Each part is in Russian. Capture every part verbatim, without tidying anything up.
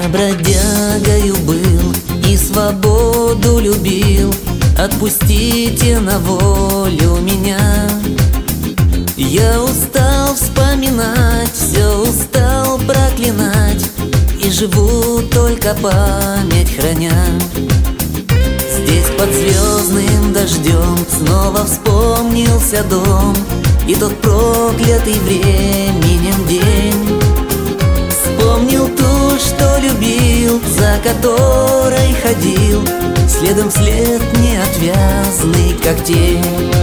бродягою был и свободу любил. Отпустите на волю меня. Я устал вспоминать, все устал проклинать, и живу только память храня. Здесь под звездным дождем снова вспомнился дом и тот проклятый временем день. Вспомнил ту, что любил, за которой ходил, следом вслед неотвязный, как тень.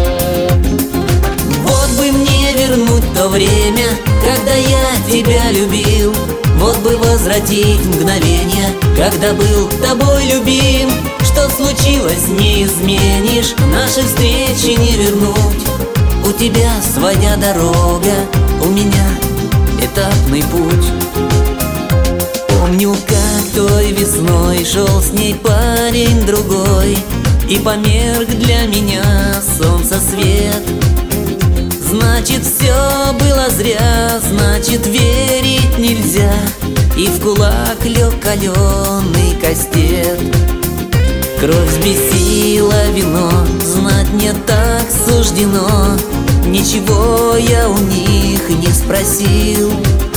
Вот бы мне вернуть то время, когда я тебя любил. Вот бы возвратить мгновение, когда был тобой любим. Что случилось, не изменишь, наши встречи не вернуть. У тебя своя дорога, у меня этапный путь. Помню, как той весной шел с ней парень другой, и померк для меня солнца свет. Значит, все было зря, значит, верить нельзя, и в кулак лег каленый кастет. Кровь взбесила вино, знать мне так суждено. Ничего я у них не спросил.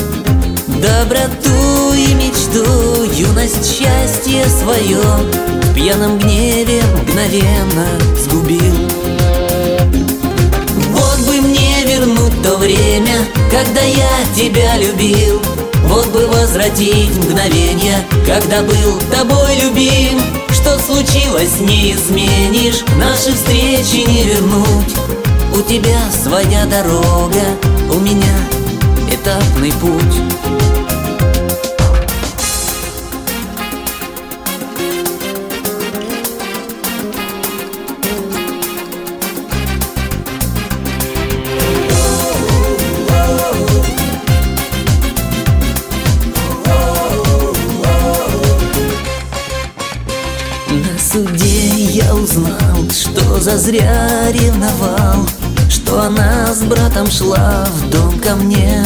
Доброту и мечту, юность, счастье свое в пьяном гневе мгновенно сгубил. Вот бы мне вернуть то время, когда я тебя любил. Вот бы возвратить мгновение, когда был тобой любим. Что случилось, не изменишь, наши встречи не вернуть. У тебя своя дорога, у меня этапный путь. На суде я узнал, что зазря ревновал, что она с братом шла в дом ко мне.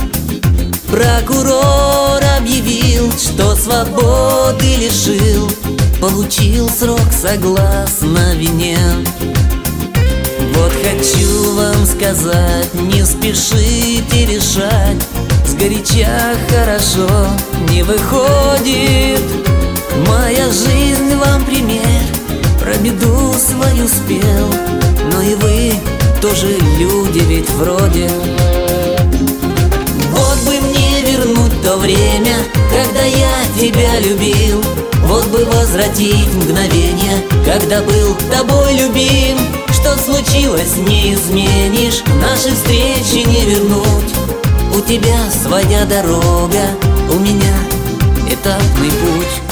Прокурор объявил, что свободы лишил, получил срок согласно вине. Вот хочу вам сказать, не спешите решать, сгоряча хорошо не выходит. Моя жизнь вам пример, про беду свою спел, но и вы тоже люди ведь вроде. Вот бы мне вернуть то время, когда я тебя любил. Вот бы возвратить мгновение, когда был тобой любим. Что случилось, не изменишь, наши встречи не вернуть. У тебя своя дорога, у меня этапный путь.